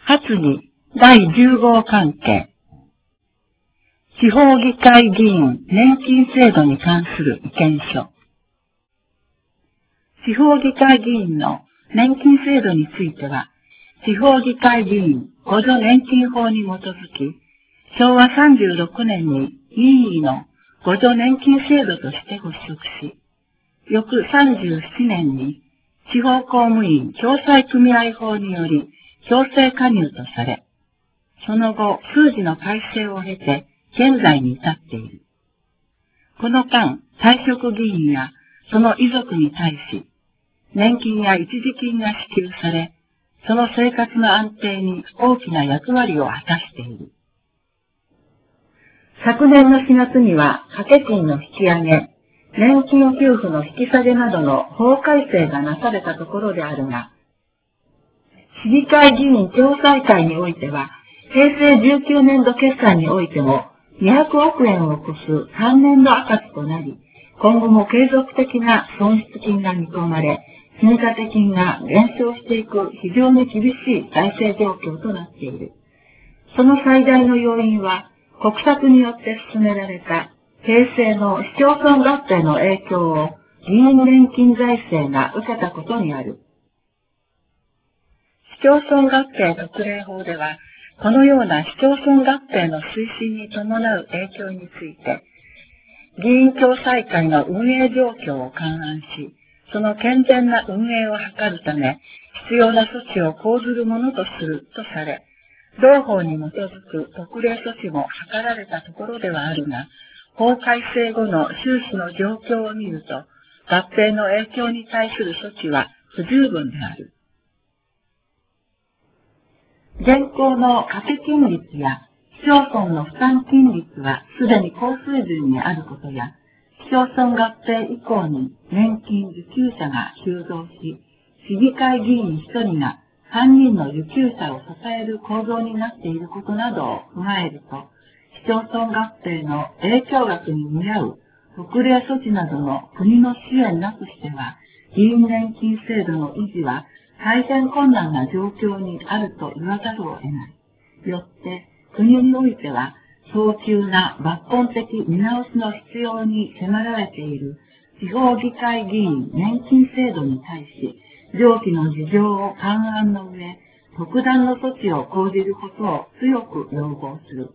発議第10号関係。地方議会議員年金制度に関する意見書。地方議会議員の年金制度については、地方議会議員互助年金法に基づき、昭和36年に任意の互助年金制度として発足し、翌37年に地方公務員共済組合法により強制加入とされ、その後数次の改正を経て現在に至っている。この間、退職議員やその遺族に対し、年金や一時金が支給され、その生活の安定に大きな役割を果たしている。昨年の4月には掛け金の引き上げ、年金給付の引き下げなどの法改正がなされたところであるが、市議会議員共済会においては、平成19年度決算においても200億円を超す3年度赤字となり、今後も継続的な損失金が見込まれ、積立金が減少していく非常に厳しい財政状況となっている。その最大の要因は、国策によって進められた平成の市町村合併の影響を議員年金財政が受けたことにある。市町村合併特例法では、このような市町村合併の推進に伴う影響について、議員共済会の運営状況を勘案し、その健全な運営を図るため、必要な措置を講ずるものとするとされ、同法に基づく特例措置も図られたところではあるが、法改正後の収支の状況を見ると、合併の影響に対する措置は不十分である。現行の掛け金率や市町村の負担金率はすでに高水準にあることや、市町村合併以降に年金受給者が急増し、市議会議員1人が3人の受給者を支える構造になっていることなどを踏まえると、市町村合併の影響額に見合う特例措置などの国の支援なくしては、議員年金制度の維持は大変困難な状況にあると言わざるを得ない。よって、国においては、早急な抜本的見直しの必要に迫られている地方議会議員年金制度に対し、上記の事情を勘案の上、特段の措置を講じることを強く要望する。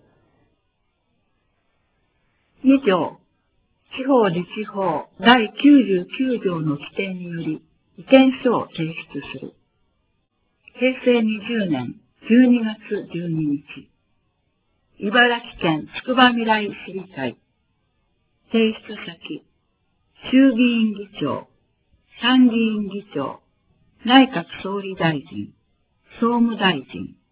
以上、地方自治法第99条の規定により意見書を提出する。平成20年12月12日、茨城県つくばみらい市議会、提出先、衆議院議長、参議院議長、内閣総理大臣、総務大臣、